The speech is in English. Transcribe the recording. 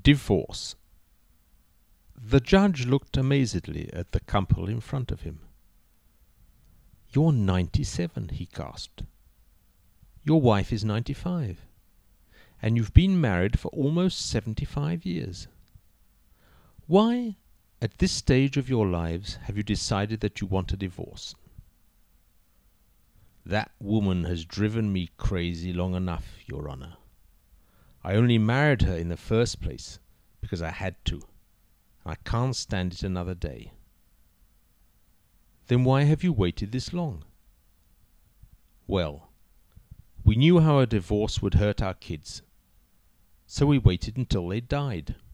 Divorce. The judge looked amazedly at the couple in front of him. "You're 97, he gasped. "Your wife is 95. And you've been married for almost 75 years. Why, at this stage of your lives, have you decided that you want a divorce?" "That woman has driven me crazy long enough, Your Honor. I only married her in the first place because I had to. I can't stand it another day." "Then why have you waited this long?" "Well, we knew how a divorce would hurt our kids, so we waited until they died."